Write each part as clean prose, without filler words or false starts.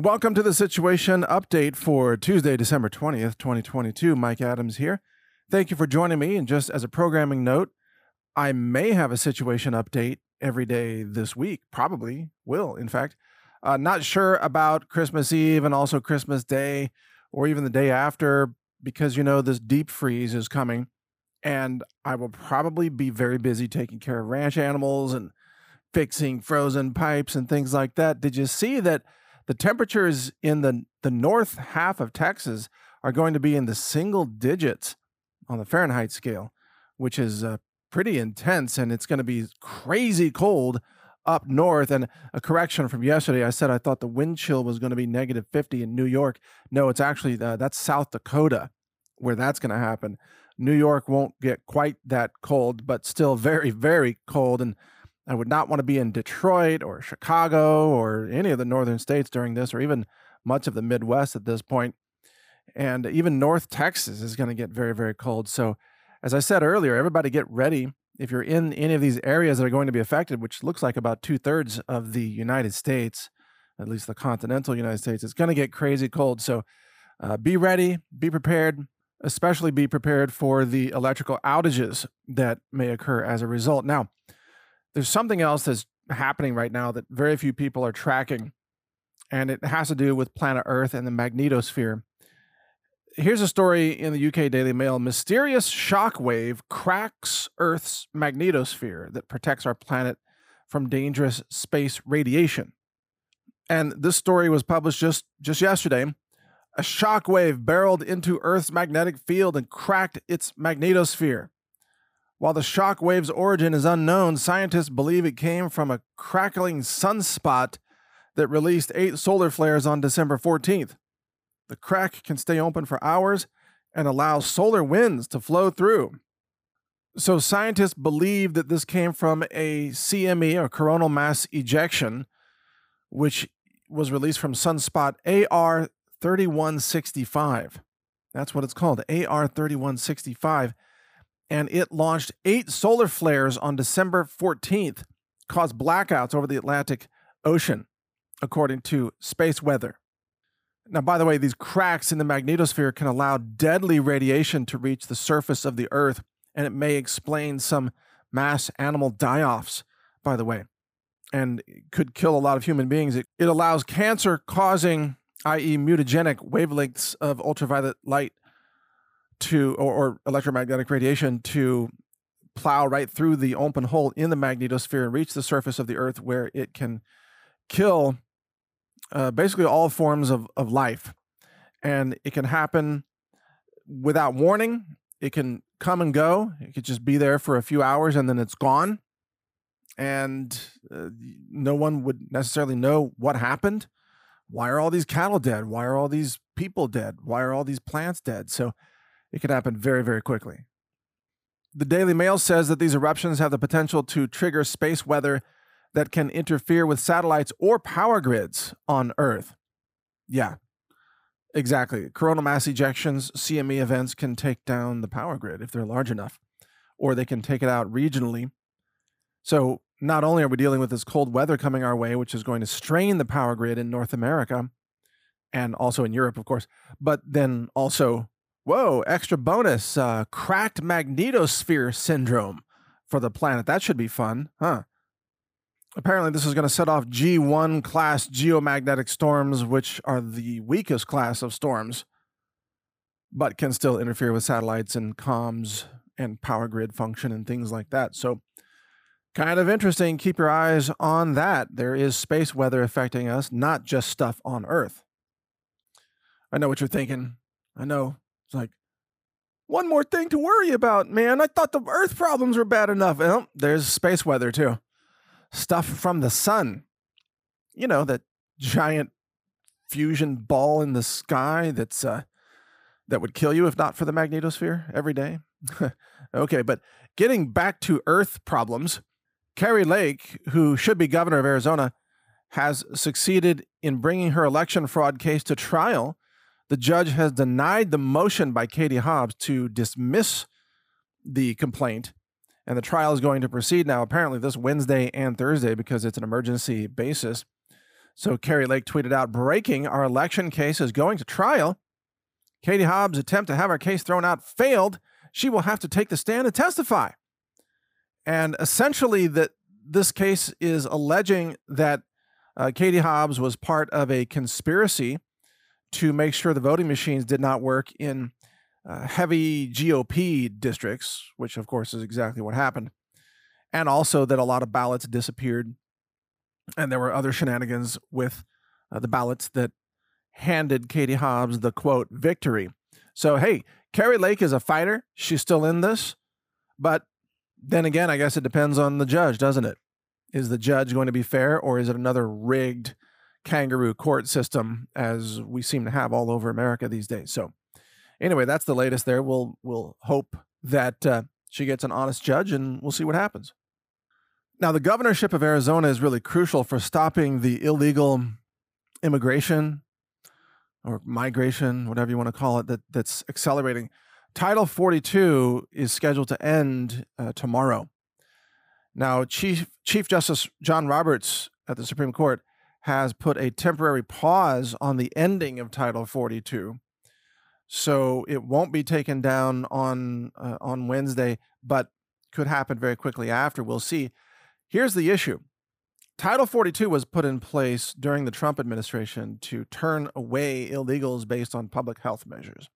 Welcome to the situation update for Tuesday, December 20th, 2022. Mike Adams here. Thank you for joining me. And just as a programming note, I may have a situation update every day this week. Probably will, in fact. Not sure about Christmas Eve and also Christmas Day or even the day after because, this deep freeze is coming. And I will probably be very busy taking care of ranch animals and fixing frozen pipes and things like that. Did you see that the temperatures in the north half of Texas are going to be in the single digits on the Fahrenheit scale, which is pretty intense, and it's going to be crazy cold up north. And a correction from yesterday, I said I thought the wind chill was going to be negative 50 in New York. No, it's actually that's South Dakota where that's going to happen. New York won't get quite that cold, but still very, very cold. And I would not want to be in Detroit or Chicago or any of the northern states during this, or even much of the Midwest at this point. And even North Texas is going to get very, very cold. So as I said earlier, everybody get ready. If you're in any of these areas that are going to be affected, which looks like about 2/3 of the United States, at least the continental United States, it's going to get crazy cold. So be ready, be prepared, especially be prepared for the electrical outages that may occur as a result. Now, there's something else that's happening right now that very few people are tracking, and it has to do with planet Earth and the magnetosphere. Here's a story in the UK Daily Mail. Mysterious shock wave cracks Earth's magnetosphere that protects our planet from dangerous space radiation. And this story was published just yesterday. A shock wave barreled into Earth's magnetic field and cracked its magnetosphere. While the shock wave's origin is unknown, scientists believe it came from a crackling sunspot that released 8 solar flares on December 14th. The crack can stay open for hours and allows solar winds to flow through. So scientists believe that this came from a CME, or coronal mass ejection, which was released from sunspot AR 3165. That's what it's called, AR 3165. And it launched 8 solar flares on December 14th, caused blackouts over the Atlantic Ocean, according to space weather. Now, by the way, these cracks in the magnetosphere can allow deadly radiation to reach the surface of the Earth, and it may explain some mass animal die-offs, by the way, and it could kill a lot of human beings. It allows cancer-causing, i.e. mutagenic wavelengths of ultraviolet light or electromagnetic radiation to plow right through the open hole in the magnetosphere and reach the surface of the Earth, where it can kill basically all forms of life. And it can happen without warning. It can come and go. It could just be there for a few hours and then it's gone. And no one would necessarily know what happened. Why are all these cattle dead? Why are all these people dead? Why are all these plants dead? So it could happen very, very quickly. The Daily Mail says that these eruptions have the potential to trigger space weather that can interfere with satellites or power grids on Earth. Yeah, exactly. Coronal mass ejections, CME events can take down the power grid if they're large enough, or they can take it out regionally. So not only are we dealing with this cold weather coming our way, which is going to strain the power grid in North America and also in Europe, of course, but then also whoa, extra bonus, cracked magnetosphere syndrome for the planet. That should be fun, huh? Apparently, this is going to set off G1 class geomagnetic storms, which are the weakest class of storms, but can still interfere with satellites and comms and power grid function and things like that. So kind of interesting. Keep your eyes on that. There is space weather affecting us, not just stuff on Earth. I know what you're thinking. I know. It's like, one more thing to worry about, man. I thought the Earth problems were bad enough. Well, there's space weather too. Stuff from the sun. That giant fusion ball in the sky that's that would kill you if not for the magnetosphere every day. Okay, but getting back to Earth problems, Kari Lake, who should be governor of Arizona, has succeeded in bringing her election fraud case to trial. The judge has denied the motion by Katie Hobbs to dismiss the complaint, and the trial is going to proceed now, apparently this Wednesday and Thursday, because it's an emergency basis. So Kari Lake tweeted out, "Breaking, our election case is going to trial. Katie Hobbs' attempt to have our case thrown out failed. She will have to take the stand and testify." And essentially, this case is alleging that Katie Hobbs was part of a conspiracy to make sure the voting machines did not work in heavy GOP districts, which of course is exactly what happened. And also that a lot of ballots disappeared. And there were other shenanigans with the ballots that handed Katie Hobbs the, quote, victory. So, hey, Kari Lake is a fighter. She's still in this. But then again, I guess it depends on the judge, doesn't it? Is the judge going to be fair, or is it another rigged kangaroo court system as we seem to have all over America these days? So anyway, that's the latest there. We'll hope that she gets an honest judge, and we'll see what happens. Now, the governorship of Arizona is really crucial for stopping the illegal immigration or migration, whatever you want to call it, that's accelerating. Title 42 is scheduled to end tomorrow. Now, Chief Justice John Roberts at the Supreme Court has put a temporary pause on the ending of Title 42. So it won't be taken down on Wednesday, but could happen very quickly after. We'll see. Here's the issue. Title 42 was put in place during the Trump administration to turn away illegals based on public health measures.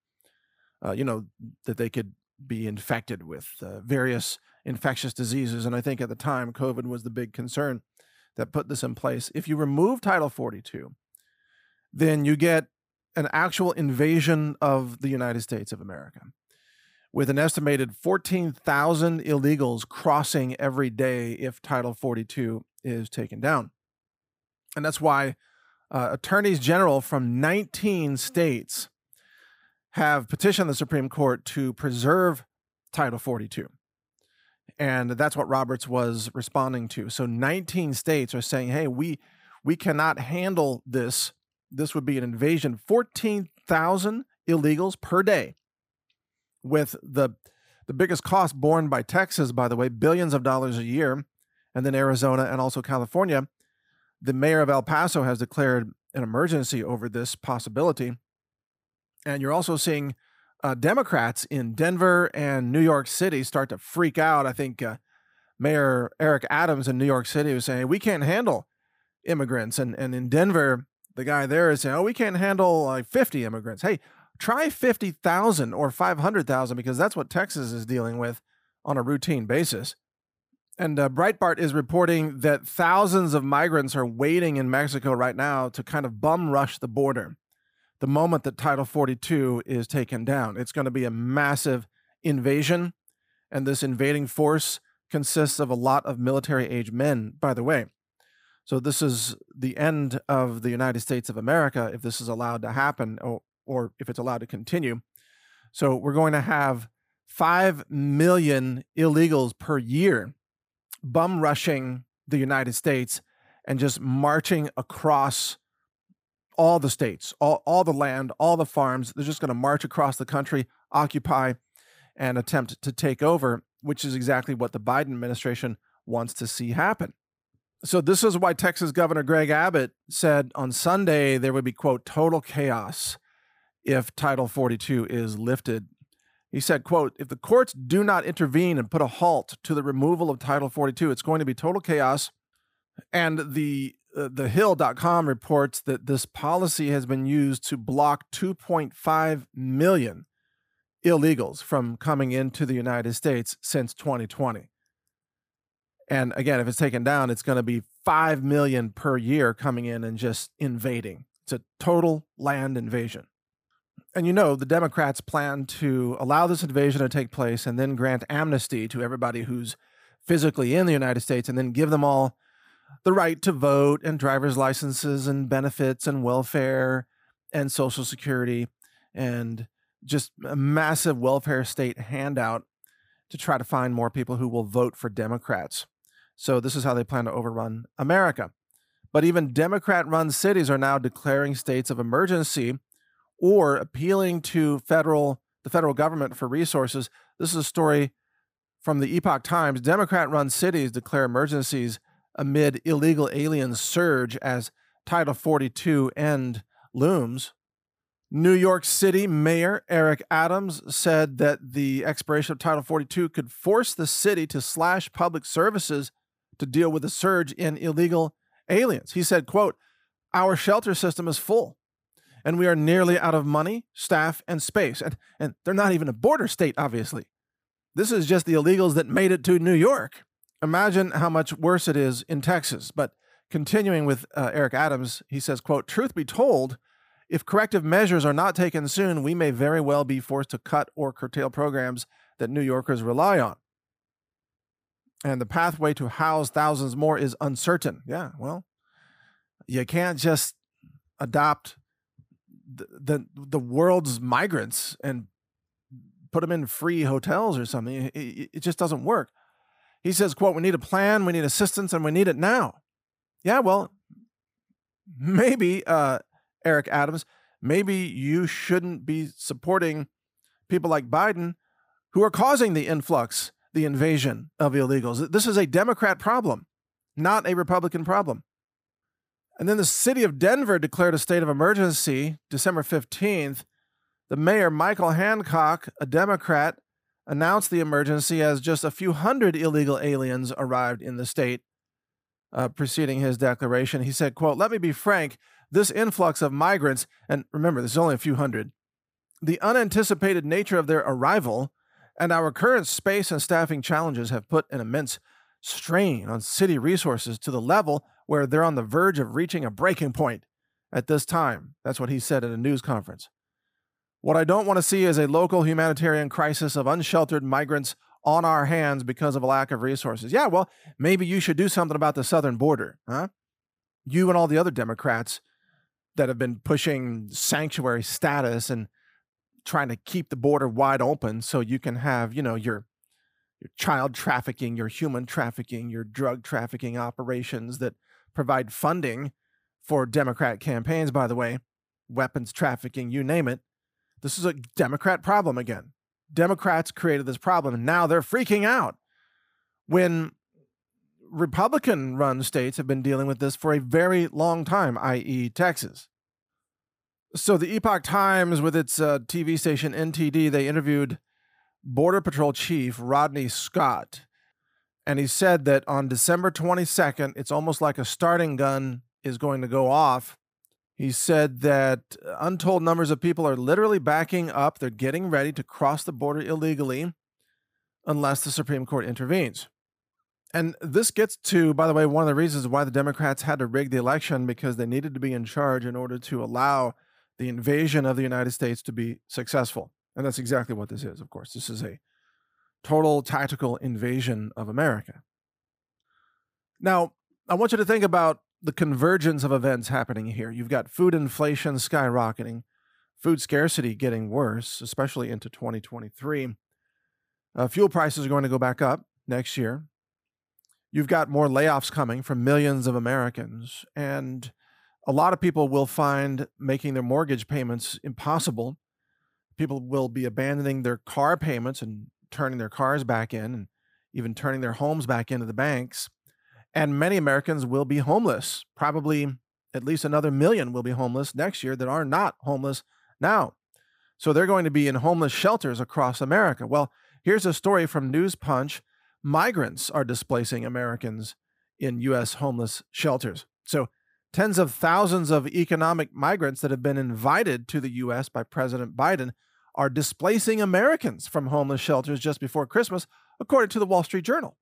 That they could be infected with various infectious diseases. And I think at the time, COVID was the big concern that put this in place. If you remove Title 42, then you get an actual invasion of the United States of America, with an estimated 14,000 illegals crossing every day if Title 42 is taken down. And that's why attorneys general from 19 states have petitioned the Supreme Court to preserve Title 42. And that's what Roberts was responding to. So 19 states are saying, hey, we cannot handle this. This would be an invasion. 14,000 illegals per day, with the biggest cost borne by Texas, by the way, billions of dollars a year, and then Arizona and also California. The mayor of El Paso has declared an emergency over this possibility. And you're also seeing Democrats in Denver and New York City start to freak out. I think Mayor Eric Adams in New York City was saying, we can't handle immigrants. And in Denver, the guy there is saying, we can't handle like 50 immigrants. Hey, try 50,000 or 500,000, because that's what Texas is dealing with on a routine basis. And Breitbart is reporting that thousands of migrants are waiting in Mexico right now to kind of bum rush the border the moment that Title 42 is taken down. It's going to be a massive invasion, and this invading force consists of a lot of military-age men, by the way. So this is the end of the United States of America if this is allowed to happen, or if it's allowed to continue. So we're going to have 5 million illegals per year bum rushing the United States and just marching across all the states, all the land, all the farms. They're just going to march across the country, occupy, and attempt to take over, which is exactly what the Biden administration wants to see happen. So this is why Texas Governor Greg Abbott said on Sunday there would be, quote, total chaos if Title 42 is lifted. He said, quote, if the courts do not intervene and put a halt to the removal of Title 42, it's going to be total chaos. And the Hill.com reports that this policy has been used to block 2.5 million illegals from coming into the United States since 2020. And again, if it's taken down, it's going to be 5 million per year coming in and just invading. It's a total land invasion. And the Democrats plan to allow this invasion to take place and then grant amnesty to everybody who's physically in the United States, and then give them all the right to vote and driver's licenses and benefits and welfare and Social Security, and just a massive welfare state handout to try to find more people who will vote for Democrats. So this is how they plan to overrun America. But even Democrat-run cities are now declaring states of emergency or appealing to the federal government for resources. This is a story from the Epoch Times. Democrat-run cities declare emergencies amid illegal alien surge as Title 42 end looms. New York City Mayor Eric Adams said that the expiration of Title 42 could force the city to slash public services to deal with the surge in illegal aliens. He said, quote, "Our shelter system is full, and we are nearly out of money, staff, and space." And they're not even a border state, obviously. This is just the illegals that made it to New York. Imagine how much worse it is in Texas. But continuing with Eric Adams, he says, quote, "Truth be told, if corrective measures are not taken soon, we may very well be forced to cut or curtail programs that New Yorkers rely on. And the pathway to house thousands more is uncertain." Yeah, well, you can't just adopt the world's migrants and put them in free hotels or something. It just doesn't work. He says, quote, "We need a plan, we need assistance, and we need it now." Yeah, well, maybe Eric Adams, maybe you shouldn't be supporting people like Biden who are causing the influx, the invasion of illegals. This is a Democrat problem, not a Republican problem. And then the city of Denver declared a state of emergency December 15th. The mayor, Michael Hancock, a Democrat, announced the emergency as just a few hundred illegal aliens arrived in the state. Preceding his declaration, he said, quote, "Let me be frank, this influx of migrants," and remember, this is only a few hundred, "the unanticipated nature of their arrival and our current space and staffing challenges have put an immense strain on city resources to the level where they're on the verge of reaching a breaking point at this time." That's what he said at a news conference. "What I don't want to see is a local humanitarian crisis of unsheltered migrants on our hands because of a lack of resources." Yeah, well, maybe you should do something about the southern border, huh? You and all the other Democrats that have been pushing sanctuary status and trying to keep the border wide open so you can have, your child trafficking, your human trafficking, your drug trafficking operations that provide funding for Democrat campaigns, by the way, weapons trafficking, you name it. This is a Democrat problem again. Democrats created this problem, and now they're freaking out when Republican-run states have been dealing with this for a very long time, i.e. Texas. So the Epoch Times, with its TV station NTD, they interviewed Border Patrol Chief Rodney Scott, and he said that on December 22nd, it's almost like a starting gun is going to go off. He said that untold numbers of people are literally backing up. They're getting ready to cross the border illegally unless the Supreme Court intervenes. And this gets to, by the way, one of the reasons why the Democrats had to rig the election, because they needed to be in charge in order to allow the invasion of the United States to be successful. And that's exactly what this is, of course. This is a total tactical invasion of America. Now, I want you to think about the convergence of events happening here. You've got food inflation skyrocketing, food scarcity getting worse, especially into 2023. Fuel prices are going to go back up next year. You've got more layoffs coming from millions of Americans, and a lot of people will find making their mortgage payments impossible. People will be abandoning their car payments and turning their cars back in, and even turning their homes back into the banks. And many Americans will be homeless. Probably at least another million will be homeless next year that are not homeless now. So they're going to be in homeless shelters across America. Well, here's a story from News Punch. Migrants are displacing Americans in U.S. homeless shelters. So tens of thousands of economic migrants that have been invited to the U.S. by President Biden are displacing Americans from homeless shelters just before Christmas, according to the Wall Street Journal.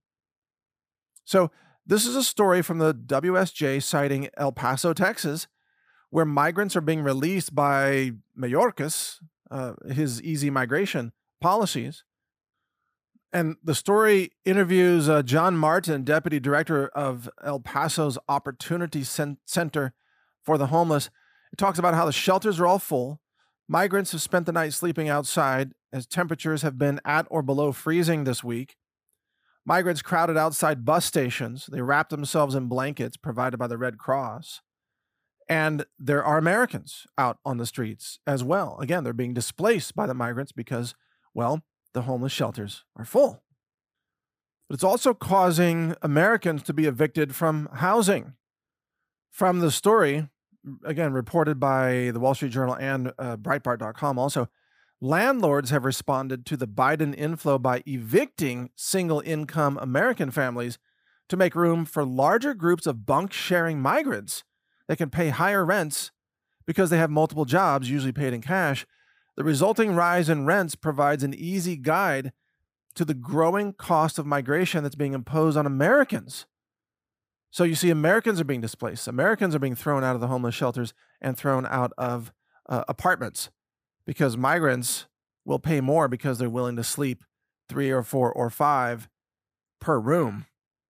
So this is a story from the WSJ citing El Paso, Texas, where migrants are being released by Mayorkas, his easy migration policies. And the story interviews John Martin, deputy director of El Paso's Opportunity Center for the Homeless. It talks about how the shelters are all full. Migrants have spent the night sleeping outside as temperatures have been at or below freezing this week. Migrants crowded outside bus stations. They wrapped themselves in blankets provided by the Red Cross. And there are Americans out on the streets as well. Again, they're being displaced by the migrants because, well, the homeless shelters are full. But it's also causing Americans to be evicted from housing. From the story, again, reported by the Wall Street Journal and Breitbart.com also, landlords have responded to the Biden inflow by evicting single-income American families to make room for larger groups of bunk-sharing migrants that can pay higher rents because they have multiple jobs, usually paid in cash. The resulting rise in rents provides an easy guide to the growing cost of migration that's being imposed on Americans. So you see, Americans are being displaced. Americans are being thrown out of the homeless shelters and thrown out of apartments because migrants will pay more because they're willing to sleep 3 or 4 or 5 per room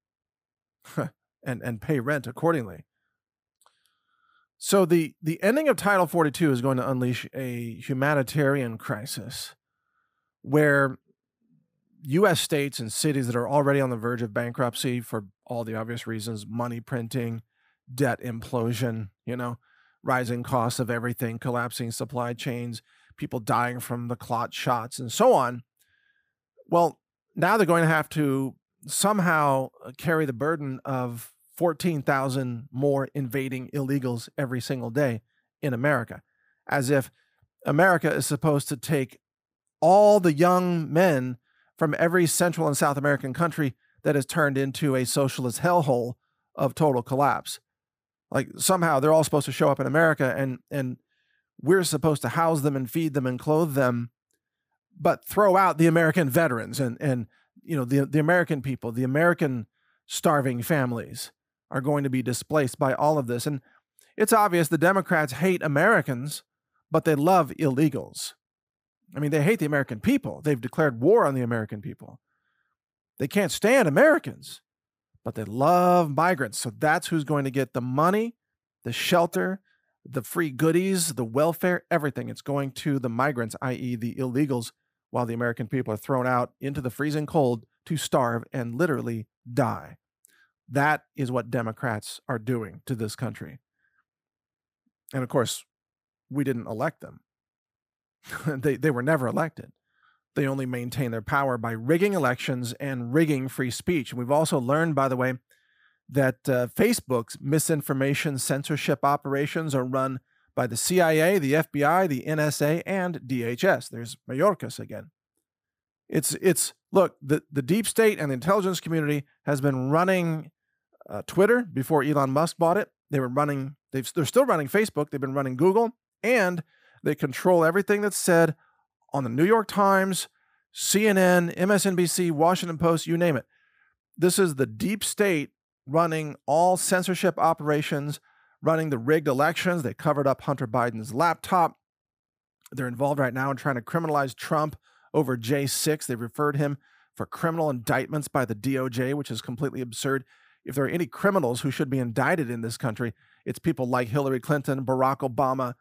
and pay rent accordingly. So the ending of Title 42 is going to unleash a humanitarian crisis where U.S. states and cities that are already on the verge of bankruptcy for all the obvious reasons, money printing, debt implosion, rising costs of everything, collapsing supply chains, people dying from the clot shots, and so on. Well, now they're going to have to somehow carry the burden of 14,000 more invading illegals every single day in America, as if America is supposed to take all the young men from every Central and South American country that has turned into a socialist hellhole of total collapse. Like somehow they're all supposed to show up in America and we're supposed to house them and feed them and clothe them, but throw out the American veterans and the American people, the American starving families are going to be displaced by all of this. And it's obvious the Democrats hate Americans, but they love illegals. I mean, they hate the American people. They've declared war on the American people. They can't stand Americans, but they love migrants. So that's who's going to get the money, the shelter, the free goodies, the welfare, everything. It's going to the migrants, i.e. the illegals, while the American people are thrown out into the freezing cold to starve and literally die. That is what Democrats are doing to this country. And of course, we didn't elect them. They were never elected. They only maintain their power by rigging elections and rigging free speech. And we've also learned, by the way, that Facebook's misinformation censorship operations are run by the CIA, the FBI, the NSA, and DHS. There's Mayorkas again. Look, the deep state and the intelligence community has been running Twitter before Elon Musk bought it. They're still running Facebook. They've been running Google, and they control everything that's said on the New York Times, CNN, MSNBC, Washington Post, you name it. This is the deep state running all censorship operations, running the rigged elections. They covered up Hunter Biden's laptop. They're involved right now in trying to criminalize Trump over J6. They've referred him for criminal indictments by the DOJ, which is completely absurd. If there are any criminals who should be indicted in this country, it's people like Hillary Clinton, Barack Obama,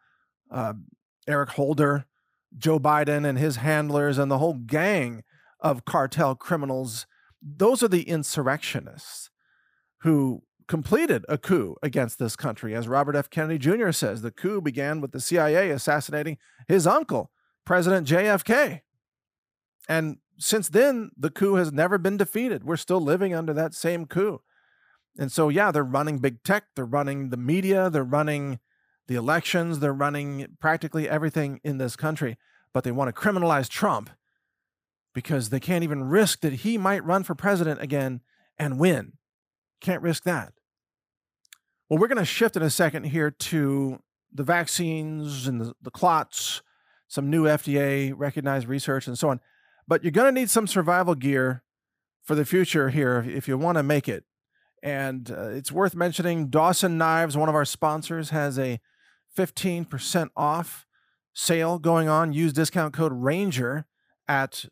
Eric Holder, Joe Biden and his handlers, and the whole gang of cartel criminals. Those are the insurrectionists who completed a coup against this country. As Robert F. Kennedy Jr. says, the coup began with the CIA assassinating his uncle, President JFK. And since then, the coup has never been defeated. We're still living under that same coup. And so, yeah, they're running big tech, they're running the media, they're running the elections, they're running practically everything in this country, but they want to criminalize Trump because they can't even risk that he might run for president again and win. Can't risk that. Well, we're going to shift in a second here to the vaccines and the clots, some new FDA recognized research and so on. But you're going to need some survival gear for the future here if you want to make it. And it's worth mentioning Dawson Knives, one of our sponsors, has a 15% off sale going on. Use discount code RANGER at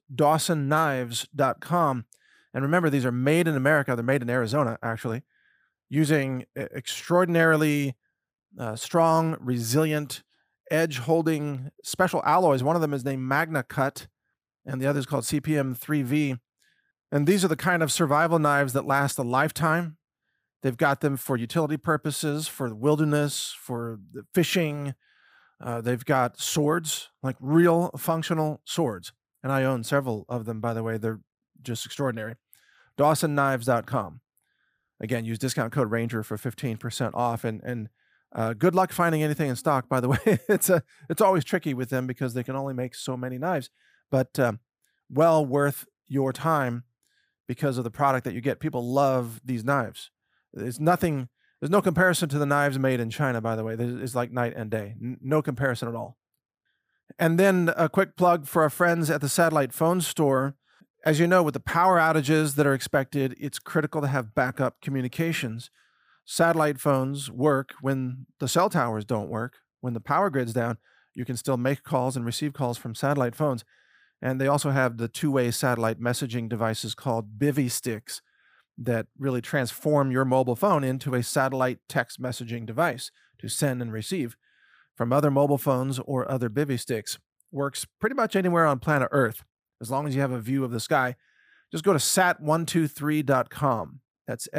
DawsonKnives.com. And remember, these are made in America. They're made in Arizona, actually, using extraordinarily strong, resilient, edge-holding special alloys. One of them is named Magna Cut, and the other is called CPM 3V. And these are the kind of survival knives that last a lifetime. They've got them for utility purposes, for the wilderness, for the fishing. They've got swords, like real functional swords. And I own several of them, by the way. They're just extraordinary. DawsonKnives.com. Again, use discount code Ranger for 15% off. And good luck finding anything in stock, by the way. It's always tricky with them because they can only make so many knives, but well worth your time because of the product that you get. People love these knives. There's no comparison to the knives made in China, by the way. It's like night and day. No comparison at all. And then a quick plug for our friends at the Satellite Phone Store. As you know, with the power outages that are expected, it's critical to have backup communications. Satellite phones work when the cell towers don't work. When the power grid's down, you can still make calls and receive calls from satellite phones. And they also have the two-way satellite messaging devices called Bivy Sticks that really transform your mobile phone into a satellite text messaging device to send and receive from other mobile phones or other Bivy Sticks. Works pretty much anywhere on planet Earth, as long as you have a view of the sky. Just go to sat123.com. That's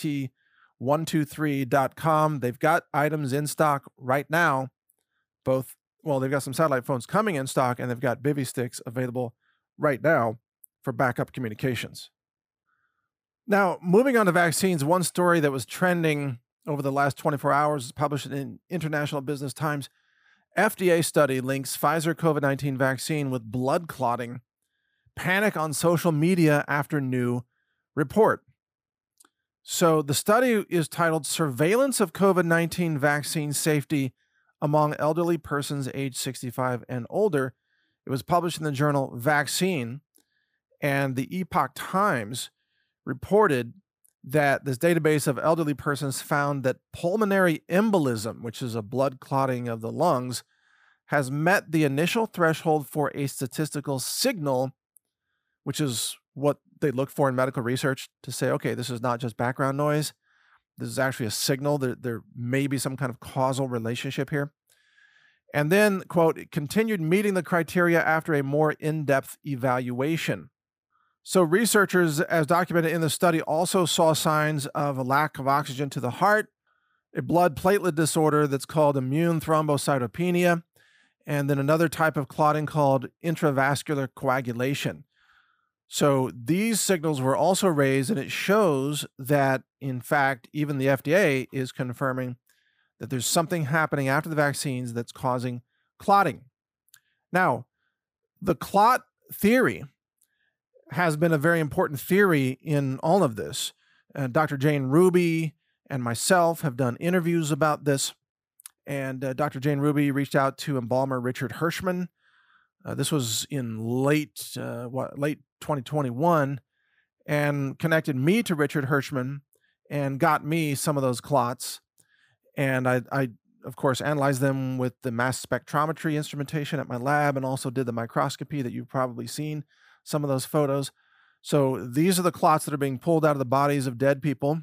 SAT123.com. They've got items in stock right now. They've got some satellite phones coming in stock, and they've got Bivy Sticks available right now for backup communications. Now, moving on to vaccines, one story that was trending over the last 24 hours is published in International Business Times. FDA study links Pfizer COVID-19 vaccine with blood clotting. Panic on social media after new report. So the study is titled Surveillance of COVID-19 Vaccine Safety Among Elderly Persons Age 65 and Older. It was published in the journal Vaccine, and the Epoch Times reported that this database of elderly persons found that pulmonary embolism, which is a blood clotting of the lungs, has met the initial threshold for a statistical signal, which is what they look for in medical research to say, okay, this is not just background noise. This is actually a signal that there may be some kind of causal relationship here. And then, quote, it continued meeting the criteria after a more in-depth evaluation. So researchers, as documented in the study, also saw signs of a lack of oxygen to the heart, a blood platelet disorder that's called immune thrombocytopenia, and then another type of clotting called intravascular coagulation. So these signals were also raised, and it shows that, in fact, even the FDA is confirming that there's something happening after the vaccines that's causing clotting. Now, the clot theory has been a very important theory in all of this. Dr. Jane Ruby and myself have done interviews about this, and Dr. Jane Ruby reached out to embalmer Richard Hirschman. This was in late 2021, and connected me to Richard Hirschman and got me some of those clots. And I of course, analyzed them with the mass spectrometry instrumentation at my lab, and also did the microscopy that you've probably seen some of those photos. So these are the clots that are being pulled out of the bodies of dead people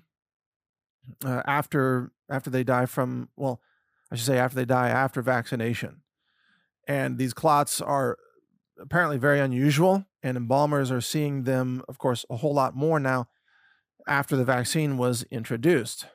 after they die from, well, I should say after they die after vaccination. And these clots are apparently very unusual, and embalmers are seeing them, of course, a whole lot more now after the vaccine was introduced.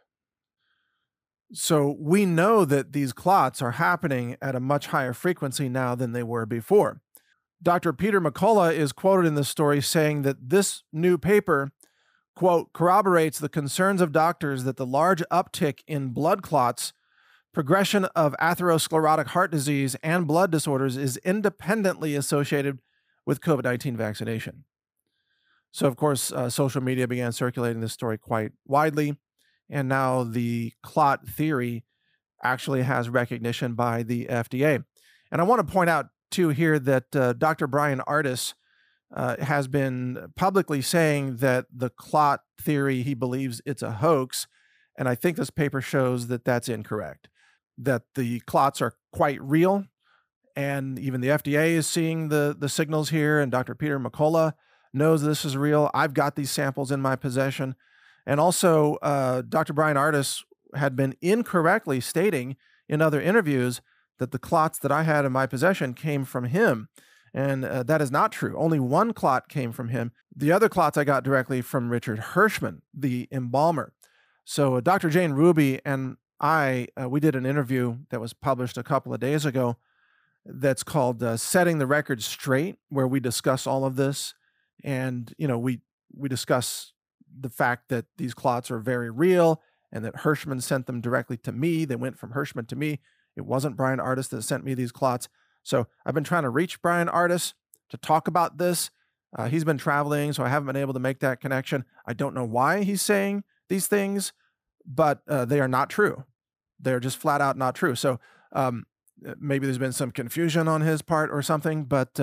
So we know that these clots are happening at a much higher frequency now than they were before. Dr. Peter McCullough is quoted in this story saying that this new paper, quote, corroborates the concerns of doctors that the large uptick in blood clots, progression of atherosclerotic heart disease, and blood disorders is independently associated with COVID-19 vaccination. So, of course, social media began circulating this story quite widely, and now the clot theory actually has recognition by the FDA. And I want to point out, too, here that Dr. Bryan Ardis has been publicly saying that the clot theory, he believes it's a hoax, and I think this paper shows that that's incorrect, that the clots are quite real, and even the FDA is seeing the signals here, and Dr. Peter McCullough knows this is real. I've got these samples in my possession. And also, Dr. Bryan Ardis had been incorrectly stating in other interviews that the clots that I had in my possession came from him. And that is not true. Only one clot came from him. The other clots I got directly from Richard Hirschman, the embalmer. So Dr. Jane Ruby and we did an interview that was published a couple of days ago that's called Setting the Record Straight, where we discuss all of this. And, we discuss the fact that these clots are very real and that Hirschman sent them directly to me. They went from Hirschman to me. It wasn't Bryan Ardis that sent me these clots. So I've been trying to reach Bryan Ardis to talk about this. He's been traveling, so I haven't been able to make that connection. I don't know why he's saying these things, but they are not true. They're just flat out not true. So maybe there's been some confusion on his part or something, but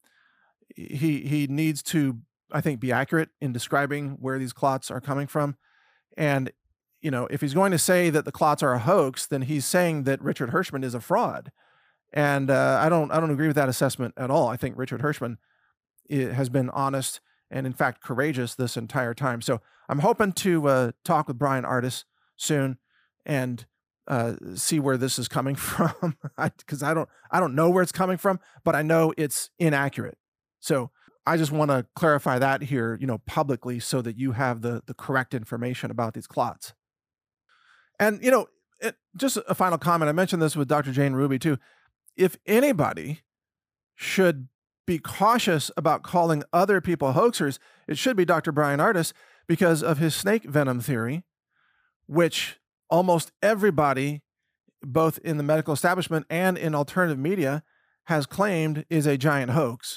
he needs to, I think, be accurate in describing where these clots are coming from. And, you know, if he's going to say that the clots are a hoax, then he's saying that Richard Hirschman is a fraud. And I don't agree with that assessment at all. I think Richard Hirschman has been honest and, in fact, courageous this entire time. So I'm hoping to talk with Bryan Ardis soon and see where this is coming from, because I don't know where it's coming from, but I know it's inaccurate. So I just want to clarify that here, you know, publicly, so that you have the correct information about these clots. And, you know, just a final comment. I mentioned this with Dr. Jane Ruby too. If anybody should be cautious about calling other people hoaxers, it should be Dr. Bryan Ardis, because of his snake venom theory, which almost everybody, both in the medical establishment and in alternative media, has claimed is a giant hoax.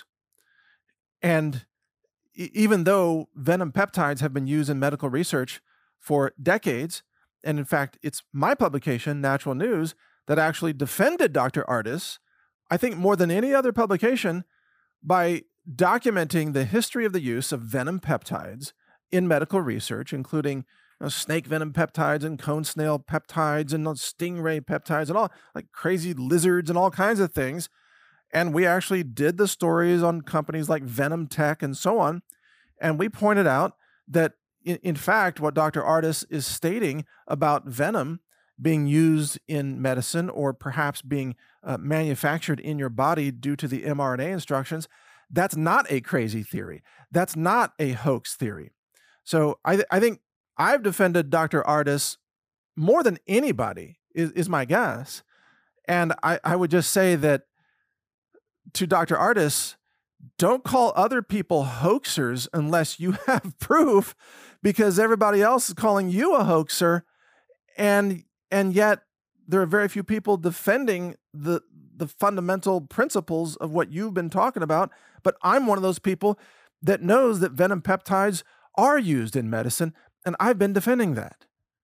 And even though venom peptides have been used in medical research for decades, and in fact, it's my publication, Natural News, that actually defended Dr. Ardis, I think more than any other publication, by documenting the history of the use of venom peptides in medical research, including snake venom peptides and cone snail peptides and stingray peptides and all, like crazy lizards and all kinds of things. And we actually did the stories on companies like Venom Tech and so on. And we pointed out that, in fact, what Dr. Ardis is stating about venom being used in medicine, or perhaps being manufactured in your body due to the mRNA instructions, that's not a crazy theory. That's not a hoax theory. So I think I've defended Dr. Ardis more than anybody, is my guess. And I would just say that to Dr. Ardis, don't call other people hoaxers unless you have proof, because everybody else is calling you a hoaxer. And yet there are very few people defending the fundamental principles of what you've been talking about. But I'm one of those people that knows that venom peptides are used in medicine, and I've been defending that.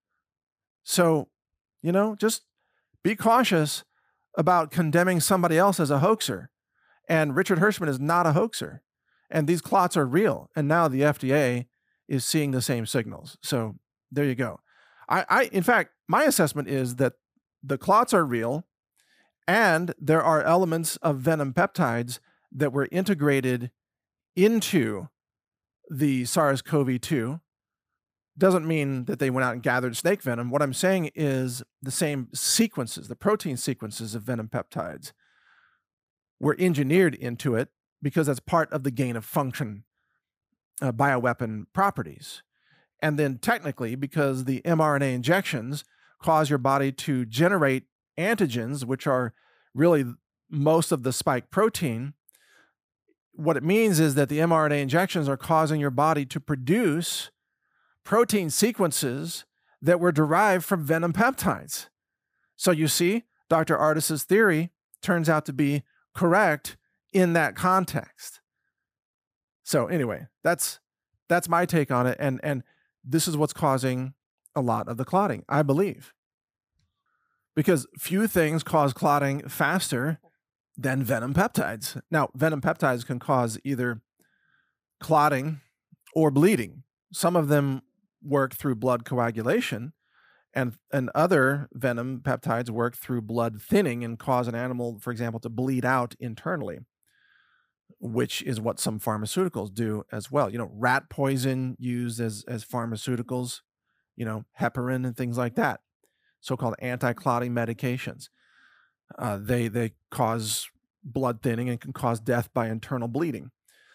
So, you know, just be cautious about condemning somebody else as a hoaxer. And Richard Hirschman is not a hoaxer. And these clots are real. And now the FDA is seeing the same signals. So there you go. In fact, my assessment is that the clots are real, and there are elements of venom peptides that were integrated into the SARS-CoV-2. Doesn't mean that they went out and gathered snake venom. What I'm saying is the same sequences, the protein sequences of venom peptides, were engineered into it because that's part of the gain of function bioweapon properties. And then technically, because the mRNA injections cause your body to generate antigens, which are really most of the spike protein, what it means is that the mRNA injections are causing your body to produce protein sequences that were derived from venom peptides. So you see, Dr. Ardis's theory turns out to be correct in that context. So anyway, that's my take on it. And this is what's causing a lot of the clotting, I believe. Because few things cause clotting faster than venom peptides. Now, venom peptides can cause either clotting or bleeding. Some of them work through blood coagulation, and other venom peptides work through blood thinning and cause an animal, for example, to bleed out internally, which is what some pharmaceuticals do as well. You know, rat poison used as pharmaceuticals, you know, heparin and things like that, so-called anti-clotting medications. They cause blood thinning and can cause death by internal bleeding.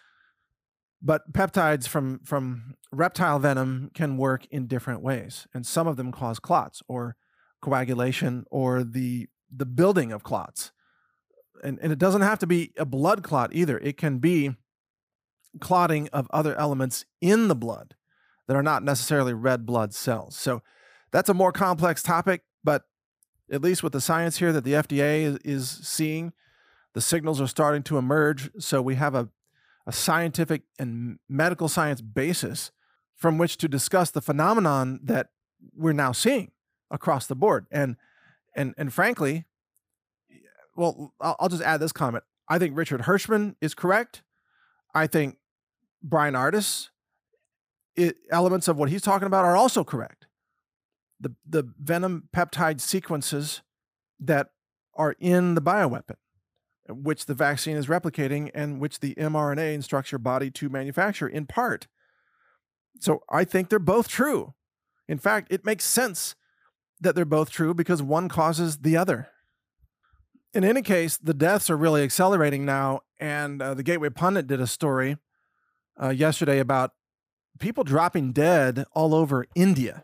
But peptides from reptile venom can work in different ways, and some of them cause clots or coagulation or the building of clots. And it doesn't have to be a blood clot either. It can be clotting of other elements in the blood that are not necessarily red blood cells. So that's a more complex topic, but at least with the science here that the FDA is seeing, the signals are starting to emerge. So we have a scientific and medical science basis from which to discuss the phenomenon that we're now seeing across the board. And frankly, well, I'll just add this comment. I think Richard Hirschman is correct. I think Brian Ardis, elements of what he's talking about are also correct. The venom peptide sequences that are in the bioweapon, which the vaccine is replicating and which the mRNA instructs your body to manufacture in part. So I think they're both true. In fact, it makes sense that they're both true because one causes the other. In any case, the deaths are really accelerating now, and the Gateway Pundit did a story yesterday about people dropping dead all over India.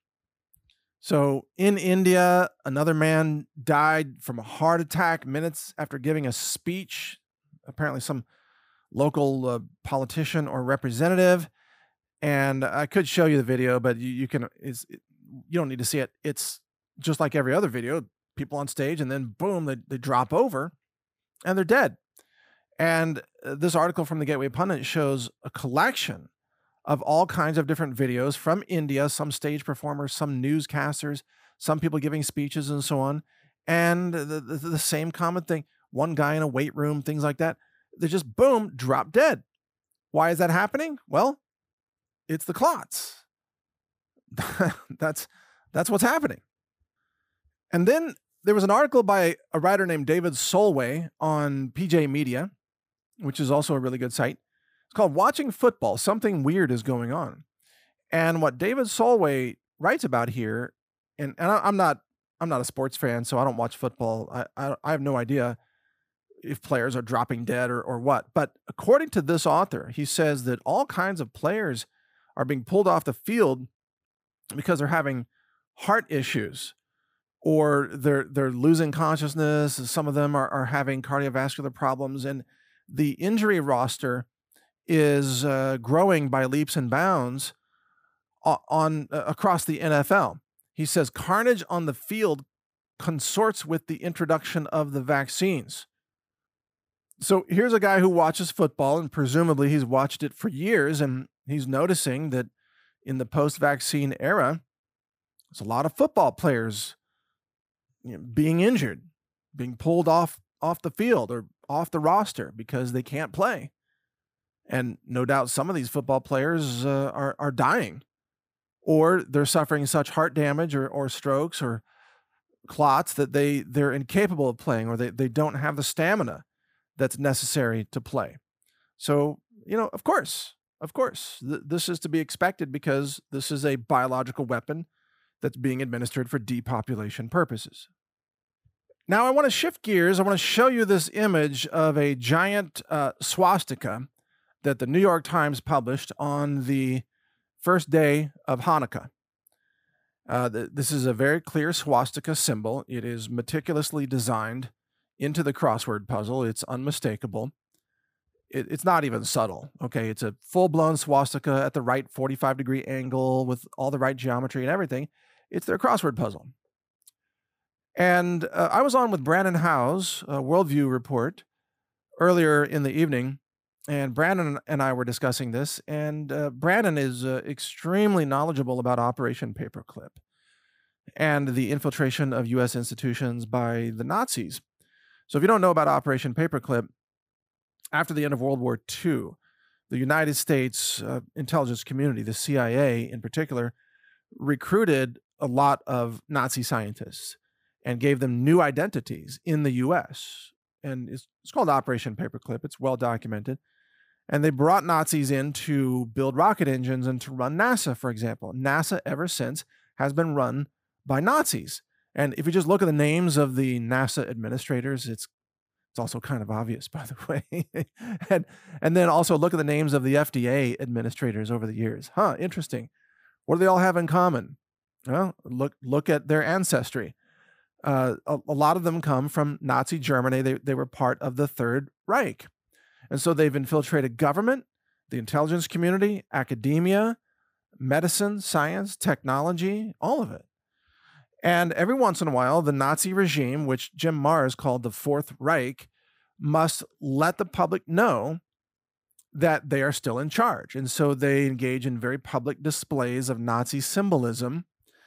So in India, another man died from a heart attack minutes after giving a speech, apparently some local politician or representative. And I could show you the video, but you don't need to see it. It's just like every other video, people on stage, and then boom, they drop over and they're dead. And this article from the Gateway Pundit shows a collection of all kinds of different videos from India, some stage performers, some newscasters, some people giving speeches and so on. And the same common thing, one guy in a weight room, things like that. They just, boom, drop dead. Why is that happening? Well, it's the clots. That's what's happening. And then there was an article by a writer named David Solway on PJ Media, which is also a really good site. It's called Watching Football, Something Weird is Going On. And what David Solway writes about here, and I'm not a sports fan, so I don't watch football. I have no idea if players are dropping dead or what. But according to this author, he says that all kinds of players are being pulled off the field because they're having heart issues or they're losing consciousness. Some of them are having cardiovascular problems, and the injury roster is growing by leaps and bounds across the NFL. He says carnage on the field consorts with the introduction of the vaccines. So here's a guy who watches football, and presumably he's watched it for years, and he's noticing that in the post-vaccine era, there's a lot of football players being injured, being pulled off the field or off the roster because they can't play. And no doubt some of these football players are dying, or they're suffering such heart damage or strokes or clots that they're incapable of playing, or they don't have the stamina that's necessary to play. So, of course, this is to be expected because this is a biological weapon that's being administered for depopulation purposes. Now, I want to shift gears. I want to show you this image of a giant swastika that the New York Times published on the first day of Hanukkah. This is a very clear swastika symbol. It is meticulously designed into the crossword puzzle. It's unmistakable. It's not even subtle, okay? It's a full-blown swastika at the right 45-degree angle with all the right geometry and everything. It's their crossword puzzle. And I was on with Brandon Howes, a Worldview Report, earlier in the evening, and Brandon and I were discussing this, and Brandon is extremely knowledgeable about Operation Paperclip and the infiltration of U.S. institutions by the Nazis. So if you don't know about Operation Paperclip, after the end of World War II, the United States intelligence community, the CIA in particular, recruited a lot of Nazi scientists and gave them new identities in the U.S. And it's called Operation Paperclip. It's well documented. And they brought Nazis in to build rocket engines and to run NASA, for example. NASA, ever since, has been run by Nazis. And if you just look at the names of the NASA administrators, it's also kind of obvious, by the way. and then also look at the names of the FDA administrators over the years. Interesting. What do they all have in common? Well, look at their ancestry. A lot of them come from Nazi Germany. They were part of the Third Reich. And so they've infiltrated government, the intelligence community, academia, medicine, science, technology, all of it. And every once in a while, the Nazi regime, which Jim Marrs called the Fourth Reich, must let the public know that they are still in charge. And so they engage in very public displays of Nazi symbolism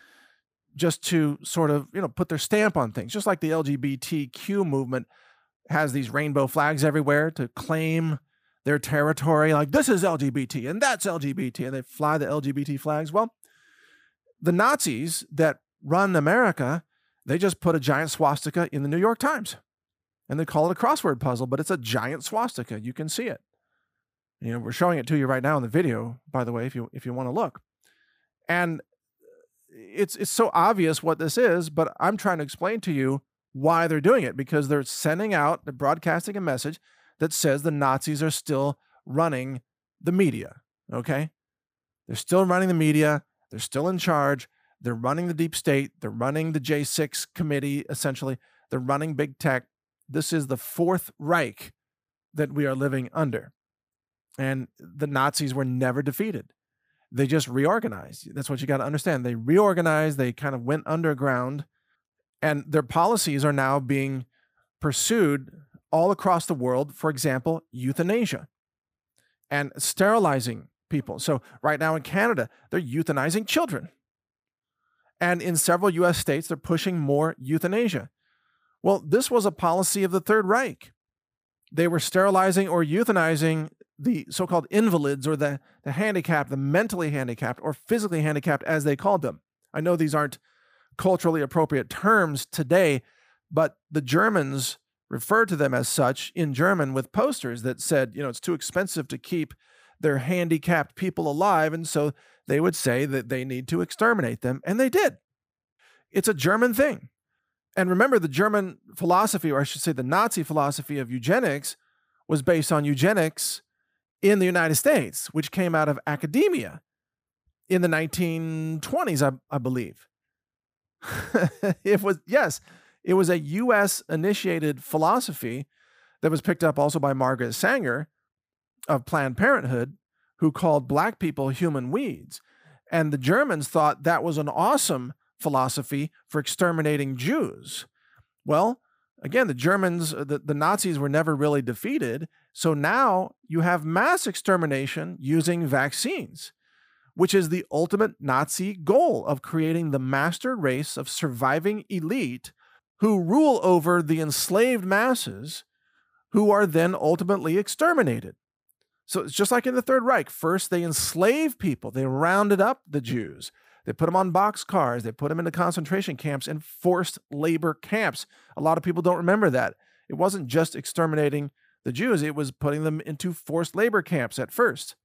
just to sort of, put their stamp on things, just like the LGBTQ movement has these rainbow flags everywhere to claim their territory, like this is LGBT and that's LGBT, and they fly the LGBT flags. Well, the Nazis that run America, they just put a giant swastika in the New York Times, and they call it a crossword puzzle, but it's a giant swastika. You can see it. We're showing it to you right now in the video, by the way, if you want to look. And it's so obvious what this is, but I'm trying to explain to you why they're doing it, because they're broadcasting a message that says the Nazis are still running the media, okay? They're still running the media. They're still in charge. They're running the deep state. They're running the J6 committee, essentially. They're running big tech. This is the Fourth Reich that we are living under. And the Nazis were never defeated. They just reorganized. That's what you got to understand. They reorganized. They kind of went underground. And their policies are now being pursued all across the world. For example, euthanasia and sterilizing people. So right now in Canada, they're euthanizing children. And in several U.S. states, they're pushing more euthanasia. Well, this was a policy of the Third Reich. They were sterilizing or euthanizing the so-called invalids, or the handicapped, the mentally handicapped or physically handicapped, as they called them. I know these aren't culturally appropriate terms today, but the Germans referred to them as such in German with posters that said, it's too expensive to keep their handicapped people alive, and so they would say that they need to exterminate them, and they did. It's a German thing. And remember, the German philosophy, or I should say the Nazi philosophy of eugenics, was based on eugenics in the United States, which came out of academia in the 1920s, I believe. It was a U.S.-initiated philosophy that was picked up also by Margaret Sanger of Planned Parenthood, who called black people human weeds. And the Germans thought that was an awesome philosophy for exterminating Jews. Well, again, the Germans, the Nazis were never really defeated. So now you have mass extermination using vaccines, which is the ultimate Nazi goal of creating the master race of surviving elite who rule over the enslaved masses, who are then ultimately exterminated. So it's just like in the Third Reich. First, they enslave people. They rounded up the Jews. They put them on boxcars. They put them into concentration camps and forced labor camps. A lot of people don't remember that. It wasn't just exterminating the Jews. It was putting them into forced labor camps at first.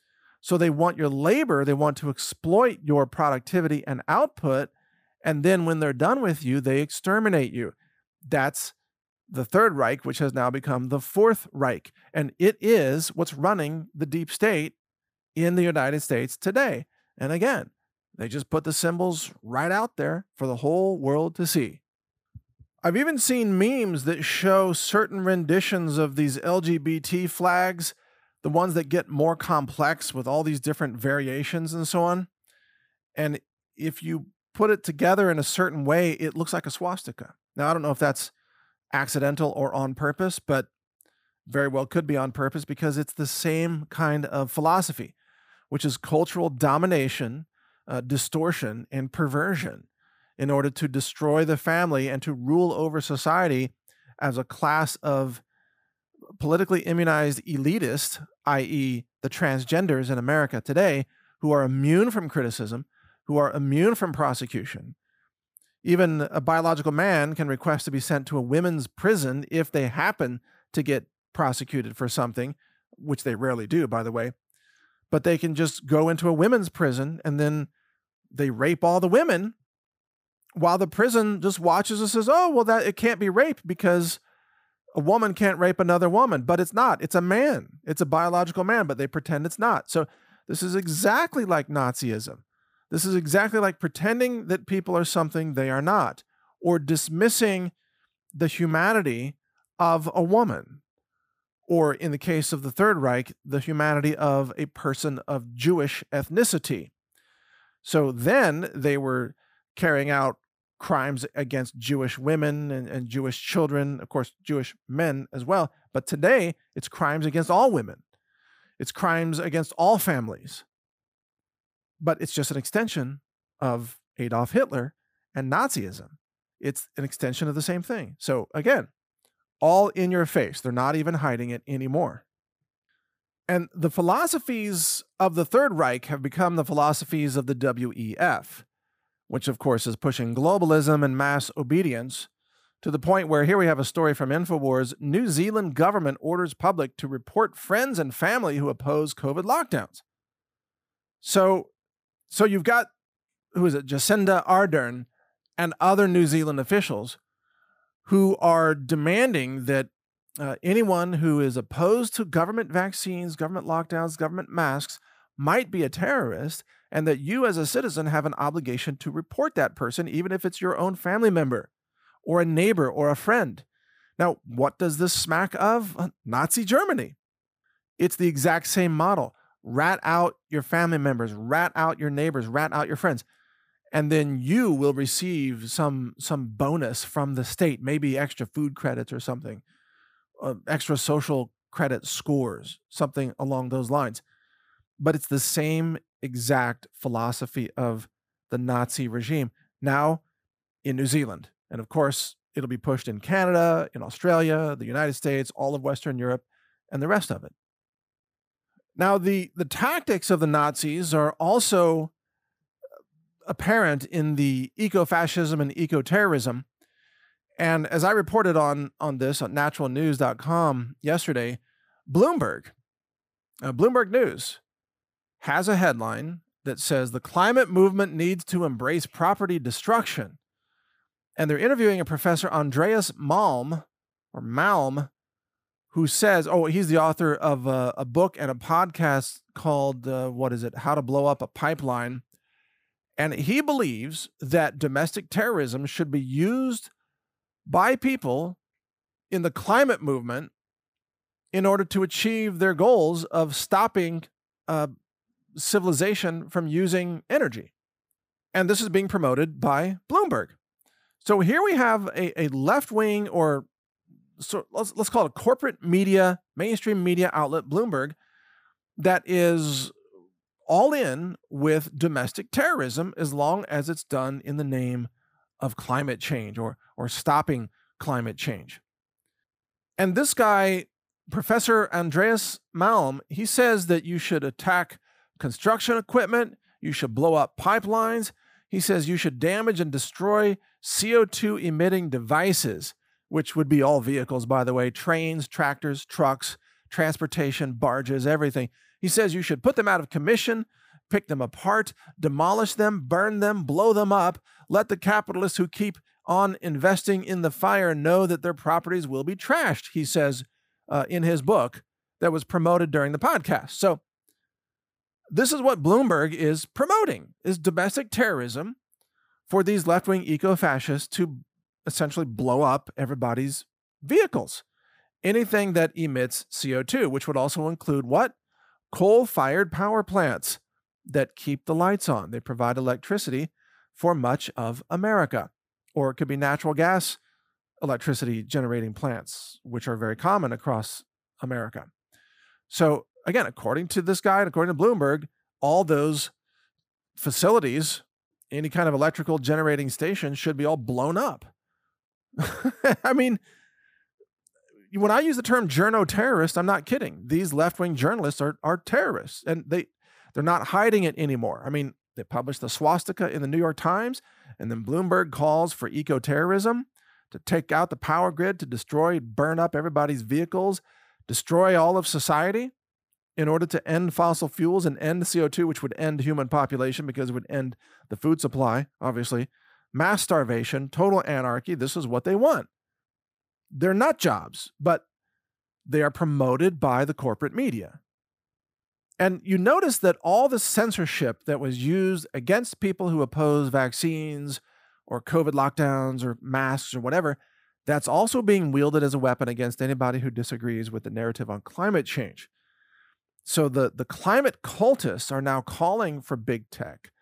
So they want your labor. They want to exploit your productivity and output. And then when they're done with you, they exterminate you. That's the Third Reich, which has now become the Fourth Reich. And it is what's running the deep state in the United States today. And again, they just put the symbols right out there for the whole world to see. I've even seen memes that show certain renditions of these LGBT flags, the ones that get more complex with all these different variations and so on. And if you put it together in a certain way, it looks like a swastika. Now, I don't know if that's accidental or on purpose, but very well could be on purpose, because it's the same kind of philosophy, which is cultural domination, distortion, and perversion in order to destroy the family and to rule over society as a class of politically immunized elitists, i.e. the transgenders in America today, who are immune from criticism, who are immune from prosecution. Even a biological man can request to be sent to a women's prison if they happen to get prosecuted for something, which they rarely do, by the way. But they can just go into a women's prison and then they rape all the women, while the prison just watches and says, oh, well, that it can't be rape because a woman can't rape another woman. But it's not. It's a man. It's a biological man, but they pretend it's not. So this is exactly like Nazism. This is exactly like pretending that people are something they are not, or dismissing the humanity of a woman, or in the case of the Third Reich, the humanity of a person of Jewish ethnicity. So then they were carrying out crimes against Jewish women and Jewish children, of course, Jewish men as well. But today, it's crimes against all women. It's crimes against all families. But it's just an extension of Adolf Hitler and Nazism. It's an extension of the same thing. So again, all in your face. They're not even hiding it anymore. And the philosophies of the Third Reich have become the philosophies of the WEF, which of course is pushing globalism and mass obedience to the point where here we have a story from InfoWars. New Zealand government orders public to report friends and family who oppose COVID lockdowns. So you've got, who is it, Jacinda Ardern and other New Zealand officials who are demanding that anyone who is opposed to government vaccines, government lockdowns, government masks might be a terrorist, and that you as a citizen have an obligation to report that person, even if it's your own family member or a neighbor or a friend. Now, what does this smack of? Nazi Germany. It's the exact same model. Rat out your family members, rat out your neighbors, rat out your friends. And then you will receive some bonus from the state, maybe extra food credits or something, extra social credit scores, something along those lines. But it's the same exact philosophy of the Nazi regime now in New Zealand. And of course, it'll be pushed in Canada, in Australia, the United States, all of Western Europe, and the rest of it. Now, the tactics of the Nazis are also apparent in the eco-fascism and eco-terrorism. And as I reported on this on naturalnews.com yesterday, Bloomberg News has a headline that says the climate movement needs to embrace property destruction. And they're interviewing a professor, Andreas Malm, who says, he's the author of a book and a podcast called, How to Blow Up a Pipeline. And he believes that domestic terrorism should be used by people in the climate movement in order to achieve their goals of stopping civilization from using energy. And this is being promoted by Bloomberg. So here we have a left-wing, or so let's call it a corporate media, mainstream media outlet, Bloomberg, that is all in with domestic terrorism as long as it's done in the name of climate change or stopping climate change. And this guy, Professor Andreas Malm, he says that you should attack construction equipment, you should blow up pipelines. He says you should damage and destroy CO2 emitting devices, which would be all vehicles, by the way, trains, tractors, trucks, transportation, barges, everything. He says you should put them out of commission, pick them apart, demolish them, burn them, blow them up. Let the capitalists who keep on investing in the fire know that their properties will be trashed, he says in his book that was promoted during the podcast. So this is what Bloomberg is promoting, is domestic terrorism for these left-wing eco-fascists to essentially blow up everybody's vehicles. Anything that emits CO2, which would also include what? Coal-fired power plants that keep the lights on. They provide electricity for much of America. Or it could be natural gas electricity generating plants, which are very common across America. So again, according to this guy, according to Bloomberg, all those facilities, any kind of electrical generating station, should be all blown up. I mean, when I use the term journo-terrorist, I'm not kidding. These left-wing journalists are terrorists, and they're not hiding it anymore. I mean, they published the swastika in the New York Times, and then Bloomberg calls for eco-terrorism to take out the power grid, to destroy, burn up everybody's vehicles, destroy all of society in order to end fossil fuels and end CO2, which would end human population because it would end the food supply, obviously. Mass starvation, total anarchy. This is what they want. They're nut jobs, but they are promoted by the corporate media. And you notice that all the censorship that was used against people who oppose vaccines or COVID lockdowns or masks or whatever, that's also being wielded as a weapon against anybody who disagrees with the narrative on climate change. So the climate cultists are now calling for big tech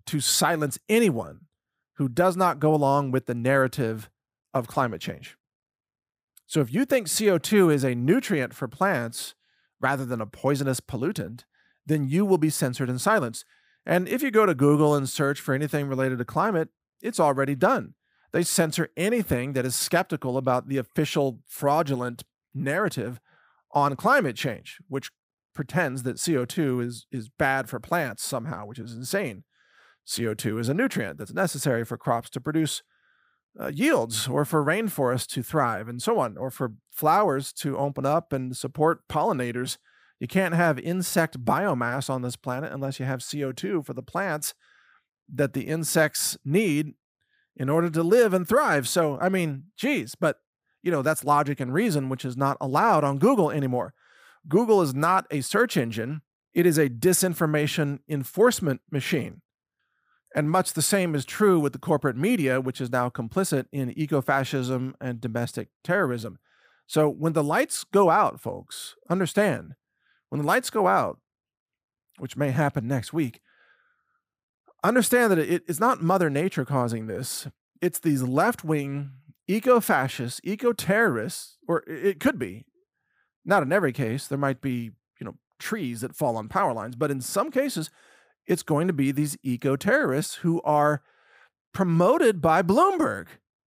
to silence anyone who does not go along with the narrative of climate change. So if you think CO2 is a nutrient for plants rather than a poisonous pollutant, then you will be censored and silenced. And if you go to Google and search for anything related to climate, it's already done. They censor anything that is skeptical about the official fraudulent narrative on climate change, which pretends that CO2 is bad for plants somehow, which is insane. CO2 is a nutrient that's necessary for crops to produce yields, or for rainforests to thrive, and so on, or for flowers to open up and support pollinators. You can't have insect biomass on this planet unless you have CO2 for the plants that the insects need in order to live and thrive. So, I mean, geez, but that's logic and reason, which is not allowed on Google anymore. Google is not a search engine. It is a disinformation enforcement machine. And much the same is true with the corporate media, which is now complicit in ecofascism and domestic terrorism. So when the lights go out, folks, understand, when the lights go out, which may happen next week, understand that it's not Mother Nature causing this. It's these left-wing eco-fascists, eco-terrorists, or it could be. Not in every case. There might be, trees that fall on power lines, but in some cases, it's going to be these eco-terrorists who are promoted by Bloomberg.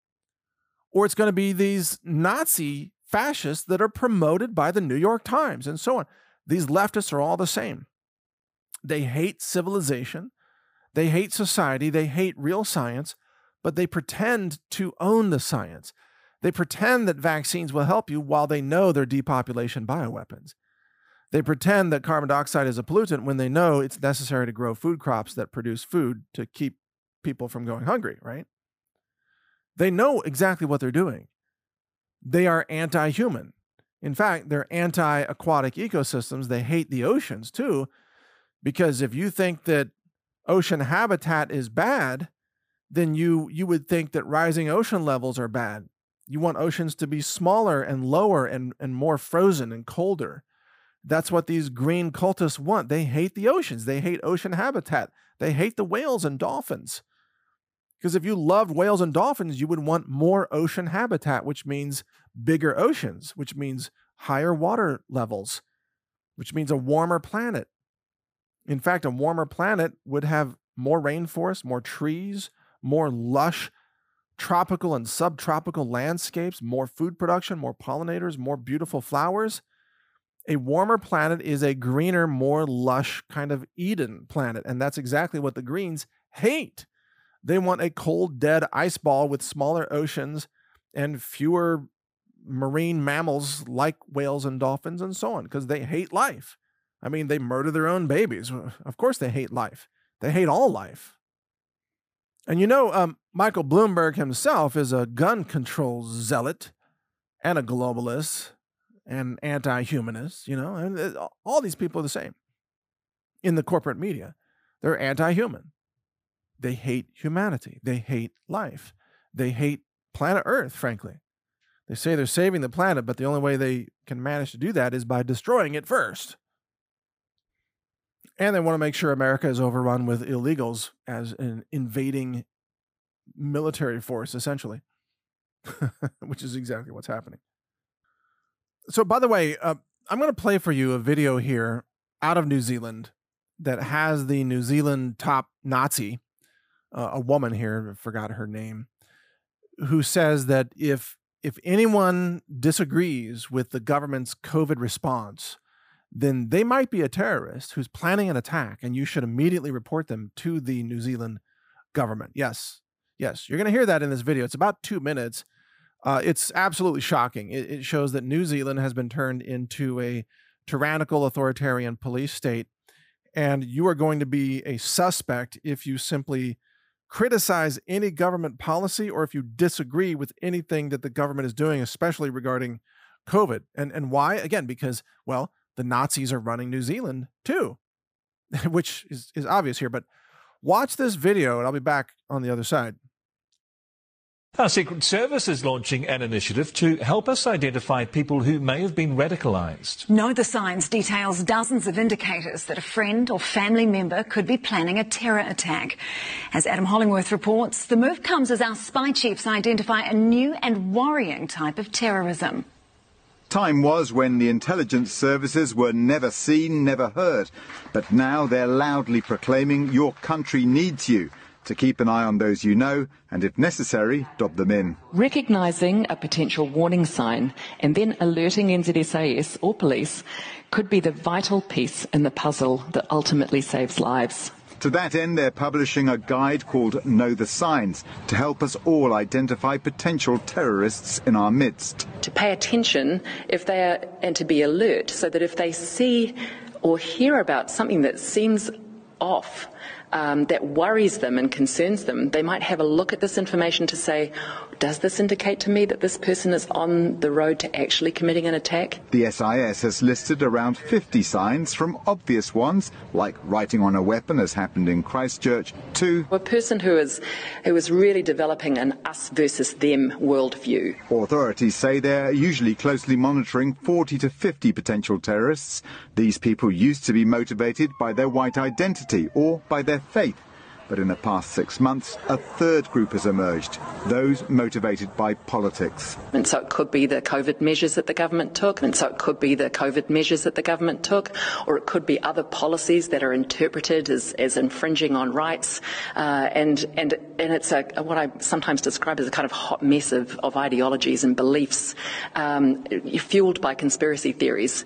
Or it's going to be these Nazi fascists that are promoted by the New York Times, and so on. These leftists are all the same. They hate civilization. They hate society. They hate real science, but they pretend to own the science. They pretend that vaccines will help you while they know they're depopulation bioweapons. They pretend that carbon dioxide is a pollutant when they know it's necessary to grow food crops that produce food to keep people from going hungry, right? They know exactly what they're doing. They are anti-human. In fact, they're anti-aquatic ecosystems. They hate the oceans too, because if you think that ocean habitat is bad, then you would think that rising ocean levels are bad. You want oceans to be smaller and lower and more frozen and colder. That's what these green cultists want. They hate the oceans. They hate ocean habitat. They hate the whales and dolphins. Because if you loved whales and dolphins, you would want more ocean habitat, which means bigger oceans, which means higher water levels, which means a warmer planet. In fact, a warmer planet would have more rainforests, more trees, more lush tropical and subtropical landscapes, more food production, more pollinators, more beautiful flowers. A warmer planet is a greener, more lush kind of Eden planet. And that's exactly what the Greens hate. They want a cold, dead ice ball with smaller oceans and fewer marine mammals like whales and dolphins and so on, because they hate life. I mean, they murder their own babies. Of course they hate life. They hate all life. And Michael Bloomberg himself is a gun control zealot and a globalist and anti-humanist, and all these people are the same in the corporate media. They're anti-human. They hate humanity. They hate life. They hate planet Earth, frankly. They say they're saving the planet, but the only way they can manage to do that is by destroying it first. And they want to make sure America is overrun with illegals as an invading military force, essentially, which is exactly what's happening. So, by the way, I'm going to play for you a video here out of New Zealand that has the New Zealand top Nazi, a woman here, I forgot her name, who says that if anyone disagrees with the government's COVID response, then they might be a terrorist who's planning an attack, and you should immediately report them to the New Zealand government. Yes, you're going to hear that in this video. It's about 2 minutes. It's absolutely shocking. It shows that New Zealand has been turned into a tyrannical authoritarian police state, and you are going to be a suspect if you simply criticize any government policy or if you disagree with anything that the government is doing, especially regarding COVID. And why? Again, because, well, the Nazis are running New Zealand too, which is obvious here. But watch this video, and I'll be back on the other side. Our Secret Service is launching an initiative to help us identify people who may have been radicalised. Know the Signs details dozens of indicators that a friend or family member could be planning a terror attack. As Adam Hollingworth reports, the move comes as our spy chiefs identify a new and worrying type of terrorism. Time was when the intelligence services were never seen, never heard. But now they're loudly proclaiming your country needs you, to keep an eye on those you know and, if necessary, dob them in. Recognising a potential warning sign and then alerting NZSAS or police could be the vital piece in the puzzle that ultimately saves lives. To that end, they're publishing a guide called Know the Signs to help us all identify potential terrorists in our midst. To pay attention and to be alert so that if they see or hear about something that seems off, that worries them and concerns them, they might have a look at this information to say, does this indicate to me that this person is on the road to actually committing an attack? The SIS has listed around 50 signs, from obvious ones, like writing on a weapon, as happened in Christchurch, to a person who is really developing an us versus them worldview. Authorities say they're usually closely monitoring 40 to 50 potential terrorists. These people used to be motivated by their white identity or by their faith. But in the past 6 months, a third group has emerged, those motivated by politics. And so it could be the COVID measures that the government took, or it could be other policies that are interpreted as infringing on rights. And it's what I sometimes describe as a kind of hot mess of ideologies and beliefs, fueled by conspiracy theories.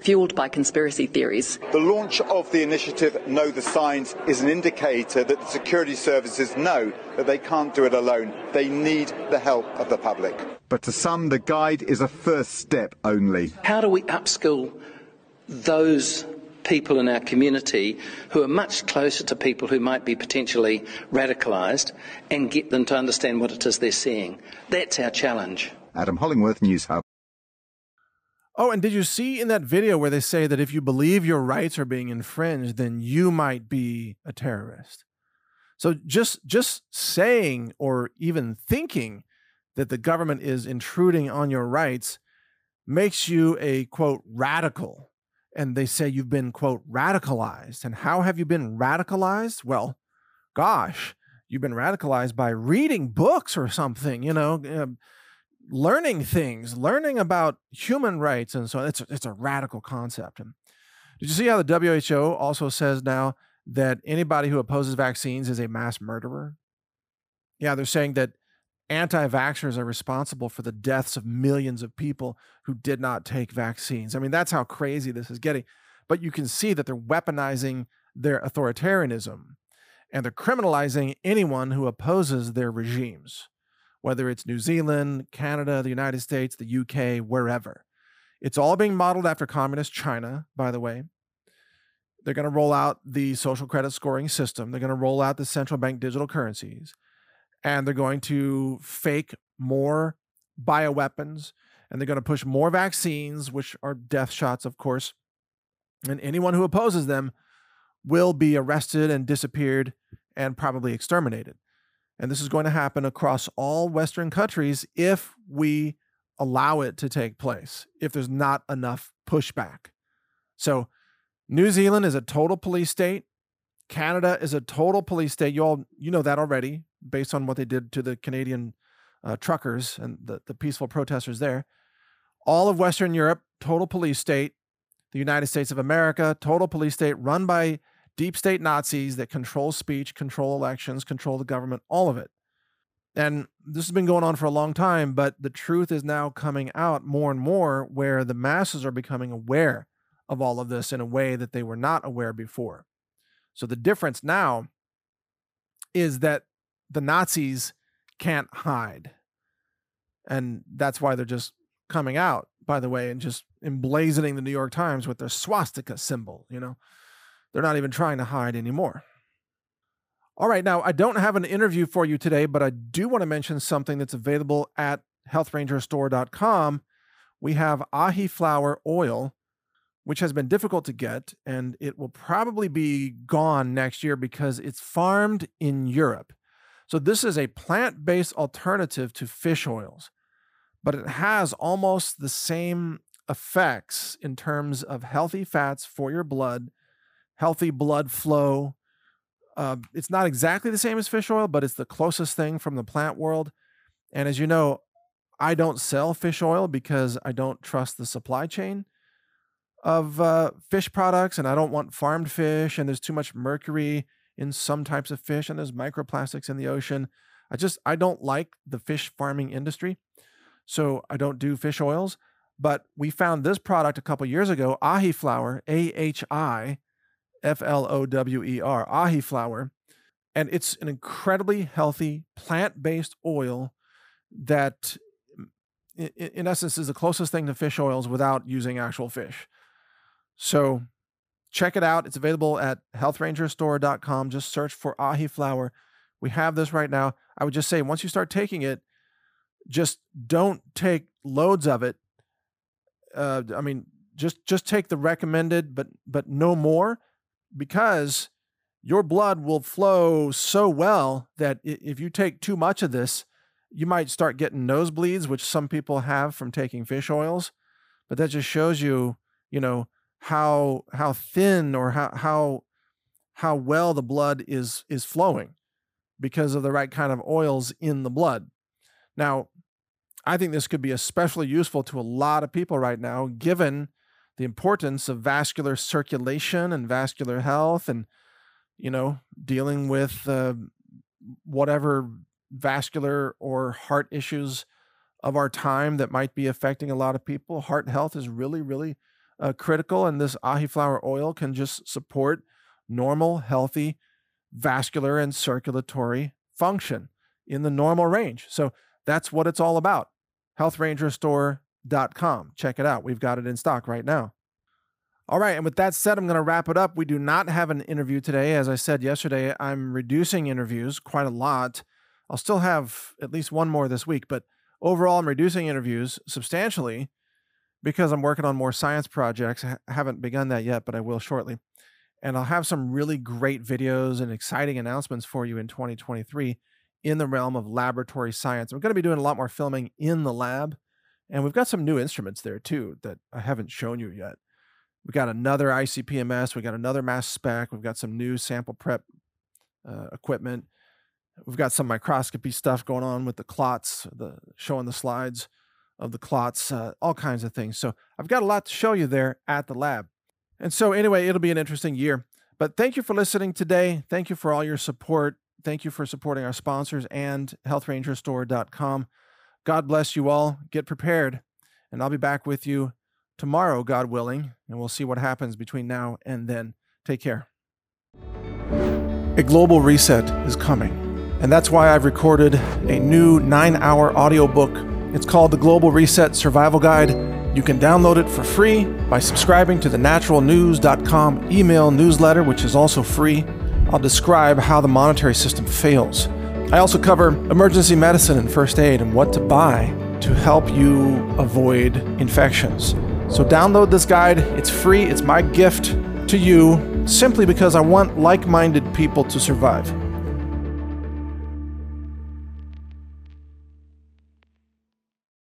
The launch of the initiative Know the Signs is an indicator that the security services know that they can't do it alone. They need the help of the public. But to some, the guide is a first step only. How do we upskill those people in our community who are much closer to people who might be potentially radicalised and get them to understand what it is they're seeing? That's our challenge. Adam Hollingworth, News Hub. Oh, and did you see in that video where they say that if you believe your rights are being infringed, then you might be a terrorist? So just saying or even thinking that the government is intruding on your rights makes you a, quote, radical. And they say you've been, quote, radicalized. And how have you been radicalized? Well, gosh, you've been radicalized by reading books or something, learning things, learning about human rights and so on. It's a radical concept. And did you see how the WHO also says now that anybody who opposes vaccines is a mass murderer? Yeah, they're saying that anti-vaxxers are responsible for the deaths of millions of people who did not take vaccines. I mean, that's how crazy this is getting. But you can see that they're weaponizing their authoritarianism and they're criminalizing anyone who opposes their regimes, whether it's New Zealand, Canada, the United States, the UK, wherever. It's all being modeled after communist China, by the way. They're going to roll out the social credit scoring system. They're going to roll out the central bank digital currencies. And they're going to fake more bioweapons. And they're going to push more vaccines, which are death shots, of course. And anyone who opposes them will be arrested and disappeared and probably exterminated. And this is going to happen across all Western countries if we allow it to take place, if there's not enough pushback. So New Zealand is a total police state. Canada is a total police state. You know that already, based on what they did to the Canadian truckers and the peaceful protesters there. All of Western Europe, total police state. The United States of America, total police state run by deep state Nazis that control speech, control elections, control the government, all of it. And this has been going on for a long time, but the truth is now coming out more and more where the masses are becoming aware of all of this in a way that they were not aware before. So the difference now is that the Nazis can't hide. And that's why they're just coming out, by the way, and just emblazoning the New York Times with their swastika symbol, They're not even trying to hide anymore. All right, now, I don't have an interview for you today, but I do want to mention something that's available at healthrangerstore.com. We have ahi flower oil, which has been difficult to get, and it will probably be gone next year because it's farmed in Europe. So this is a plant-based alternative to fish oils, but it has almost the same effects in terms of healthy fats for your blood, healthy blood flow. It's not exactly the same as fish oil, but it's the closest thing from the plant world. And as you know, I don't sell fish oil because I don't trust the supply chain of fish products, and I don't want farmed fish, and there's too much mercury in some types of fish, and there's microplastics in the ocean. I don't like the fish farming industry, so I don't do fish oils. But we found this product a couple years ago, ahi flower, AHIFLOWER, ahi flower, and it's an incredibly healthy plant-based oil that in essence is the closest thing to fish oils without using actual fish. So check it out. It's available at healthrangerstore.com. Just search for ahi flower. We have this right now. I would just say, once you start taking it, just don't take loads of it. Just take the recommended, but no more, because your blood will flow so well that if you take too much of this, you might start getting nosebleeds, which some people have from taking fish oils. But that just shows you, how thin or how well the blood is flowing because of the right kind of oils in the blood. Now, I think this could be especially useful to a lot of people right now, given the importance of vascular circulation and vascular health, and dealing with whatever vascular or heart issues of our time that might be affecting a lot of people. Heart health is really, really critical, and this ahi flower oil can just support normal, healthy vascular and circulatory function in the normal range. So that's what it's all about. healthrangerstore.com. Check it out. We've got it in stock right now. All right, and with that said, I'm going to wrap it up. We do not have an interview today. As I said yesterday, I'm reducing interviews quite a lot. I'll still have at least one more this week, but overall, I'm reducing interviews substantially because I'm working on more science projects. I haven't begun that yet, but I will shortly. And I'll have some really great videos and exciting announcements for you in 2023 in the realm of laboratory science. I'm going to be doing a lot more filming in the lab, and we've got some new instruments there too that I haven't shown you yet. We got another ICP-MS, we got another mass spec, we've got some new sample prep equipment. We've got some microscopy stuff going on with the clots, showing the slides of the clots, all kinds of things. So I've got a lot to show you there at the lab. And so anyway, it'll be an interesting year. But thank you for listening today. Thank you for all your support. Thank you for supporting our sponsors and healthrangerstore.com. God bless you all. Get prepared. And I'll be back with you tomorrow, God willing, and we'll see what happens between now and then. Take care. A global reset is coming, and that's why I've recorded a new 9-hour audiobook. It's called The Global Reset Survival Guide. You can download it for free by subscribing to the naturalnews.com email newsletter, which is also free. I'll describe how the monetary system fails. I also cover emergency medicine and first aid and what to buy to help you avoid infections. So download this guide. It's free. It's my gift to you simply because I want like-minded people to survive.